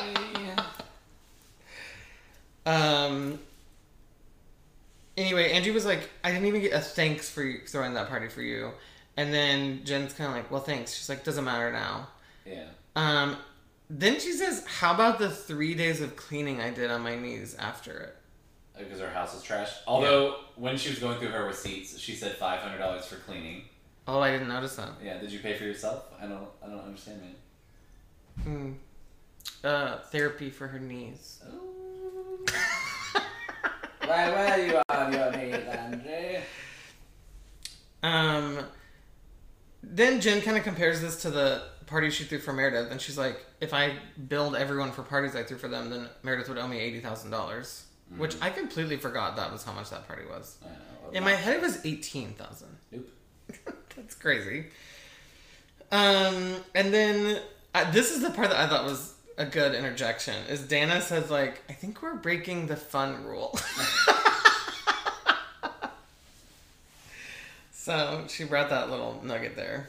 oy. Anyway, Angie was like, I didn't even get a thanks for you throwing that party for you. And then Jen's kind of like, well, thanks. She's like, doesn't matter now. Yeah. Then she says, how about the 3 days of cleaning I did on my knees after it? Because her house was trashed. Although, when she was going through her receipts, she said $500 for cleaning. Oh, I didn't notice that. Yeah, did you pay for yourself? I don't understand, man. Therapy for her knees. Ooh. Why were you on your knees, Andre? Then Jen kind of compares this to the party she threw for Meredith, and she's like, if I billed everyone for parties I threw for them, then Meredith would owe me $80,000. Which I completely forgot that was how much that party was. I know. In my head, it was $18,000. Nope. That's crazy. And then this is the part that I thought was a good interjection. Is Dana says, like, I think we're breaking the fun rule. So she brought that little nugget there.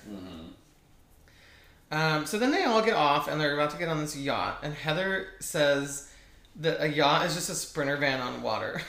So then they all get off and they're about to get on this yacht, and Heather says that a yacht is just a Sprinter van on water.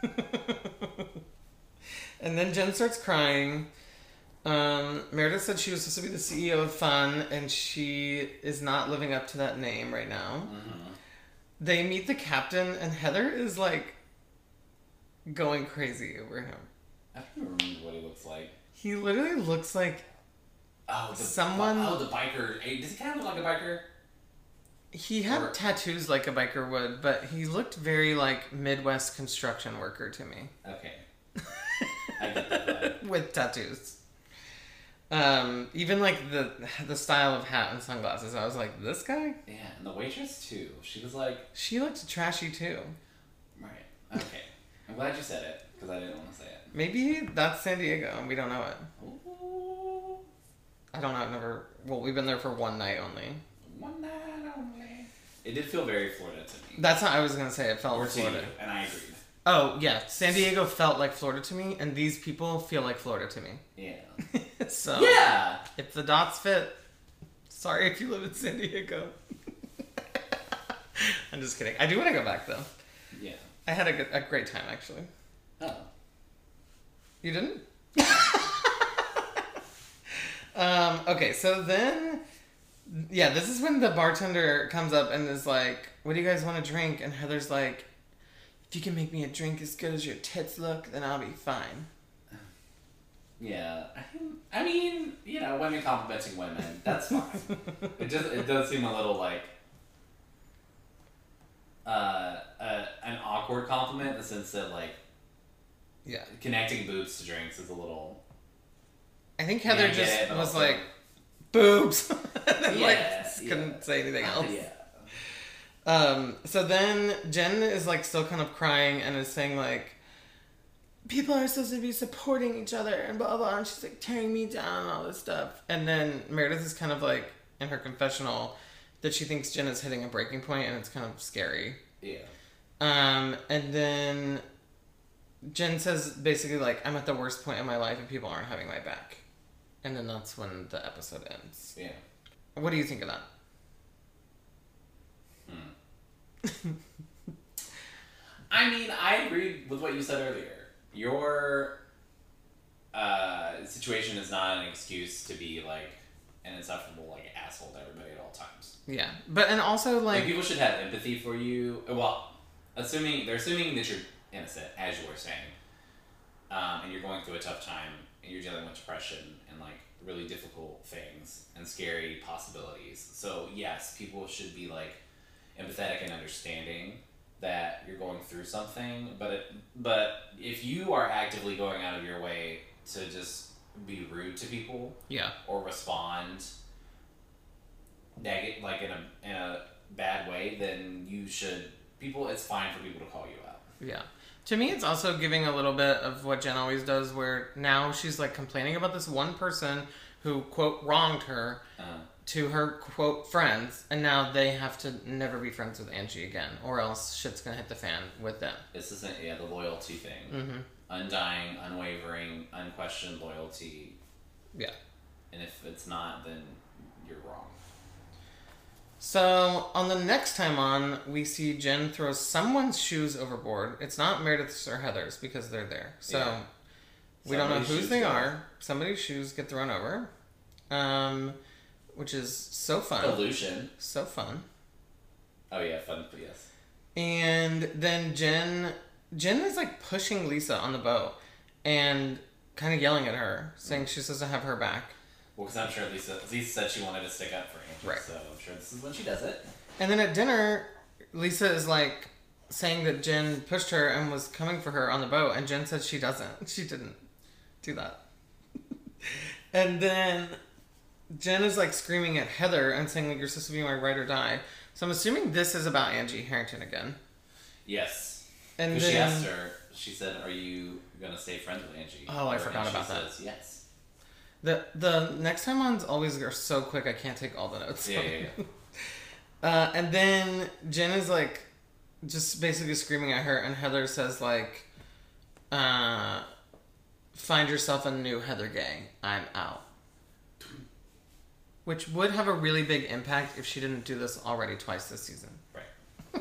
And then Jen starts crying. Meredith said she was supposed to be the CEO of Fun, and she is not living up to that name right now. They meet the captain, and Heather is like going crazy over him. I don't even remember what he looks like. He literally looks like Oh, someone. Oh, the biker. Hey, does he kind of look like a biker? He had Or- tattoos like a biker would, but he looked very like Midwest construction worker to me. Okay. I get that. With tattoos. Even like the style of hat and sunglasses. I was like, this guy? Yeah, and the waitress too. She was like, She looked trashy too. right. Okay. I'm glad you said it because I didn't want to say it. Maybe that's San Diego and we don't know it. Ooh, I don't know. I've never. Well, we've been there for one night only. one night only. It did feel very Florida to me. That's how I was gonna say it felt Or like to you, Florida. and I agreed. Oh yeah, San Diego felt like Florida to me, and these people feel like Florida to me. Yeah. So Yeah. if the dots fit, sorry if you live in San Diego. I'm just kidding. I do want to go back though. Yeah. I had a great time actually. Oh. You didn't? Okay, so then, yeah, this is when the bartender comes up and is like, what do you guys want to drink? And Heather's like, if you can make me a drink as good as your tits look, then I'll be fine. Yeah. I mean, you know, women complimenting women. That's fine. It does seem a little like an awkward compliment in the sense that, like, Yeah. connecting boobs to drinks is a little... I think Heather Yeah, I get just it, but was also- like, boobs! and then, Yeah, couldn't say anything else. Yeah. So then Jen is, like, still kind of crying and is saying, like, people are supposed to be supporting each other and blah, blah, and she's, like, tearing me down and all this stuff. And then Meredith is kind of, like, in her confessional that she thinks Jen is hitting a breaking point and it's kind of scary. Yeah. And then Jen says basically, like, I'm at the worst point in my life and people aren't having my back. And then that's when the episode ends. Yeah. What do you think of that? I mean, I agree with what you said earlier. Your situation is not an excuse to be, like, an insufferable, like, asshole to everybody at all times. Yeah. But, and also, Like, like people should have empathy for you. Well, they're assuming that you're innocent, as you were saying. And you're going through a tough time, and you're dealing with depression and, like, really difficult things and scary possibilities. So, yes, people should be, like, empathetic and understanding that you're going through something, but if you are actively going out of your way to just be rude to people, yeah. or respond negative, like in a bad way, then it's fine for people to call you out. Yeah. To me, it's also giving a little bit of what Jen always does, where now she's, like, complaining about this one person who, quote, wronged her to her, quote, friends, and now they have to never be friends with Angie again, or else shit's gonna hit the fan with them. This isn't, the loyalty thing. Mm-hmm. Undying, unwavering, unquestioned loyalty. Yeah. And if it's not, then you're wrong. So, on the next time on, we see Jen throw someone's shoes overboard. It's not Meredith's or Heather's, because they're there. So, Yeah. we don't know Somebody's whose shoes they go. are. Somebody's shoes get thrown over. Which is so fun. Illusion. So fun. Oh yeah, fun, yes. And then Jen is, like, pushing Lisa on the boat and kind of yelling at her, saying she's supposed to have her back. Well, because I'm sure Lisa said she wanted to stick up for Angie, Right. so I'm sure this is when she does it. And then at dinner, Lisa is, like, saying that Jen pushed her and was coming for her on the boat, and Jen said she doesn't. She didn't do that. And then Jen is, like, screaming at Heather and saying, like, you're supposed to be my ride or die. So I'm assuming this is about Angie Harrington again. Yes. And Because she then- asked her, she said, are you going to stay friends with Angie? Oh, I And forgot she about that. says, yes. The next time ones always are so quick I can't take all the notes. Yeah. And then Jen is, like, just basically screaming at her, and Heather says, like, find yourself a new Heather Gay. I'm out. Which would have a really big impact if she didn't do this already twice this season. Right.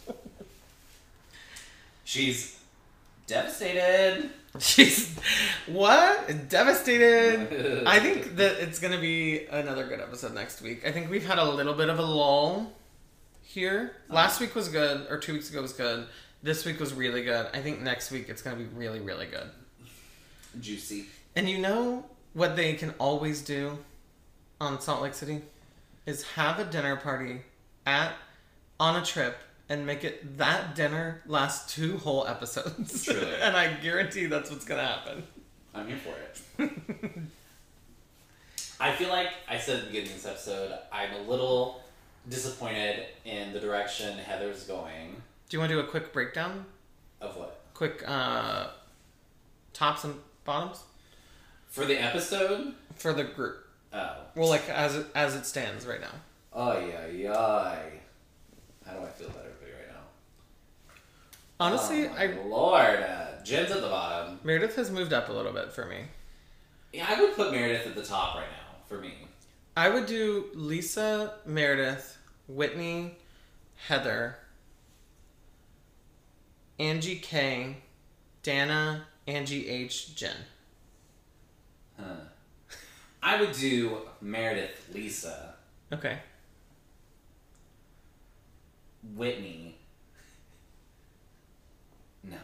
She's devastated. She's what? Devastated. I think that it's gonna be another good episode next week. I think we've had a little bit of a lull here. Last week was good, or 2 weeks ago was good. This week was really good. I think next week it's gonna be really, really good. Juicy. And you know what they can always do on Salt Lake City is have a dinner party on a trip and make it that dinner last 2 whole episodes. Truly. And I guarantee that's what's gonna happen. I'm here for it. I feel like I said at the beginning of this episode, I'm a little disappointed in the direction Heather's going. Do you want to do a quick breakdown? Of what? Quick tops and bottoms For the episode? for the group. Oh. Well, like as it stands right now. Ay, ay, ay. How do I feel about everybody right now? Honestly, Oh my Lord. Jen's at the bottom. Meredith has moved up a little bit for me. Yeah, I would put Meredith at the top right now, for me. I would do Lisa, Meredith, Whitney, Heather, Angie K, Dana, Angie H, Jen. Huh. I would do Meredith, Lisa, Okay. Whitney. No.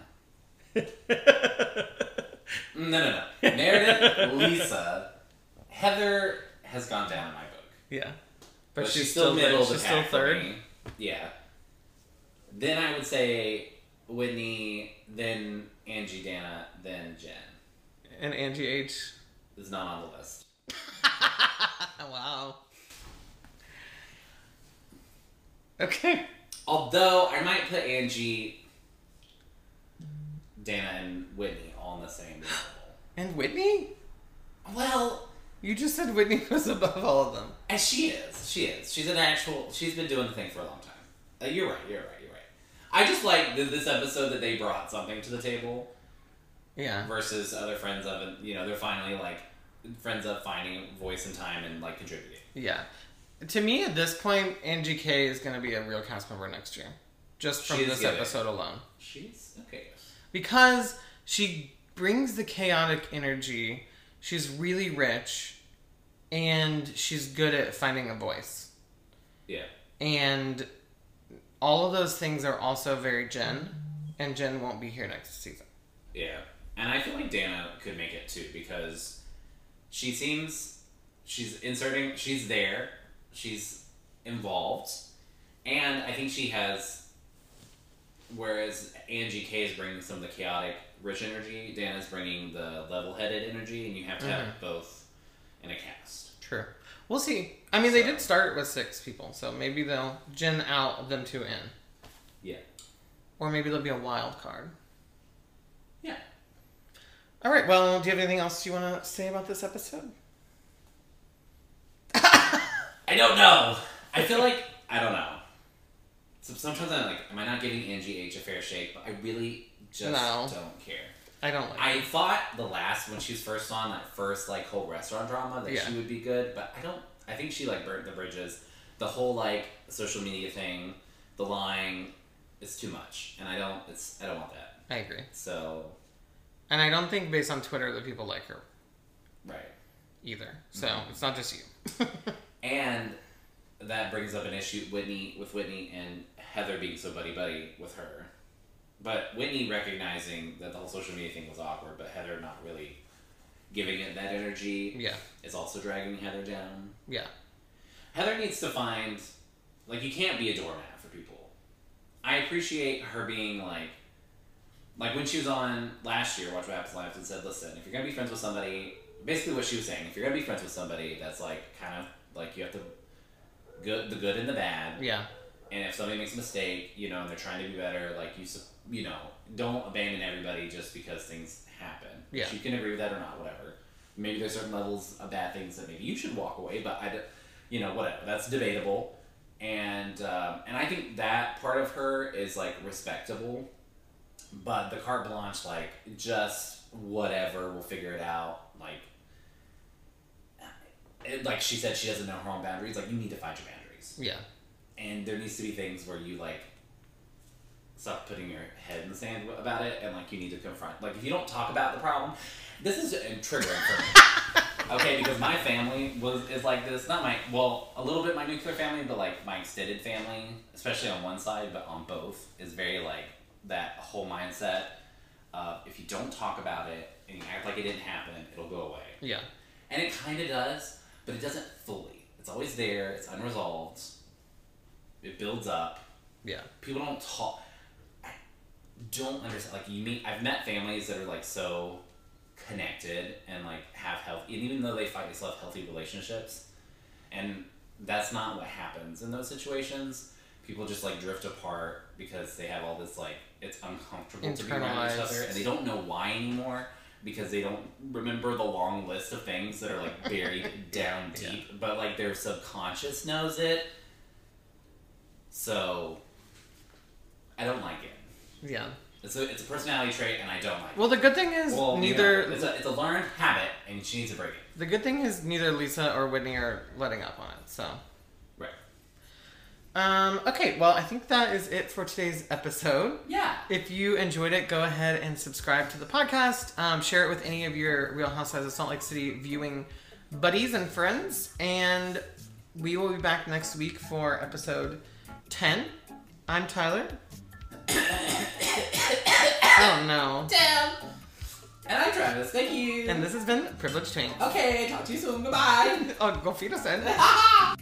No. Meredith, Lisa. Heather has gone down in my book. Yeah. But she's still middle of the she's still pack for third. me. Yeah. Then I would say Whitney, then Angie, Dana, then Jen. And Angie H. Is not on the list. Wow. Okay. Although I might put Angie, Dana, and Whitney all in the same level. And Whitney? Well, You just said Whitney was above all of them. and she is. She's she's been doing the thing for a long time. You're right. I just like this episode that they brought something to the table. Yeah. Versus other friends of it, they're finally like friends of finding voice and time and like contributing. Yeah. To me, at this point, Angie K is going to be a real cast member next year. Just from this episode alone. She's okay. Because she brings the chaotic energy. She's really rich. And she's good at finding a voice. Yeah. And all of those things are also very Jen. And Jen won't be here next season. Yeah. And I feel like Dana could make it too because she's there, she's involved, and I think she has, whereas Angie K is bringing some of the chaotic, rich energy, Dana's bringing the level-headed energy, and you have to have both in a cast. True. We'll see. I mean, they did start with 6 people, so maybe they'll Jen out, them 2 in. Yeah. Or maybe there'll be a wild card. Yeah. All right, well, do you have anything else you want to say about this episode? I don't know. I feel like, I don't know. So sometimes I'm like, am I not giving Angie H a fair shake? But I really just don't care. I don't like I thought when she was first on, that first, like, whole restaurant drama, that she would be good, but I think she, like, burnt the bridges. The whole, like, social media thing, the lying, is too much. And I don't want that. I agree. So. And I don't think based on Twitter that people like her. Right. Either. So, it's not just you. And that brings up an issue with Whitney and Heather being so buddy-buddy with her. But Whitney recognizing that the whole social media thing was awkward, but Heather not really giving it that energy is also dragging Heather down. Yeah. Heather needs to find, like, you can't be a doormat for people. I appreciate her being, like when she was on last year, Watch What Happens Live, and said, listen, if you're going to be friends with somebody, basically what she was saying, if you're going to be friends with somebody that's, like, kind of, like, you have the good and the bad. Yeah. And if somebody makes a mistake, and they're trying to be better, like, don't abandon everybody just because things happen. Yeah. You can agree with that or not, whatever. Maybe there's certain levels of bad things that maybe you should walk away, but whatever. That's debatable. And I think that part of her is, like, respectable. But the carte blanche, like, just whatever, we'll figure it out. Like she said, she doesn't know her own boundaries. Like, you need to find your boundaries. Yeah. And there needs to be things where you, like, stop putting your head in the sand about it, and, like, you need to confront. Like, if you don't talk about the problem, this is triggering for me. Okay, because my family is like this. Not a little bit my nuclear family, but, like, my extended family, especially on one side, but on both, is very, like, that whole mindset of if you don't talk about it and you act like it didn't happen, it'll go away. Yeah. And it kind of does, but it doesn't fully. It's always there. It's unresolved. It builds up. Yeah. People don't talk. I don't understand. Like, I've met families that are, like, so connected and, like, have healthy, and even though they fight, they still have healthy relationships. And that's not what happens in those situations. People just, like, drift apart because they have all this, like, it's uncomfortable to be around each other, and they don't know why anymore because they don't remember the long list of things that are, like, buried down deep, but, like, their subconscious knows it. So, I don't like it. Yeah. It's a personality trait, and I don't like it. Well, the good thing is neither... It's a learned habit, and she needs to break it. The good thing is neither Lisa or Whitney are letting up on it, so... Right. Okay, well, I think that is it for today's episode. Yeah. If you enjoyed it, go ahead and subscribe to the podcast. Share it with any of your Real Housewives of Salt Lake City viewing buddies and friends. And we will be back next week for episode 10. I'm Tyler. Oh, no. Damn. And I'm Travis. Thank you. And this has been Privileged Twins. Okay, talk to you soon. Goodbye. Oh, go feed us in.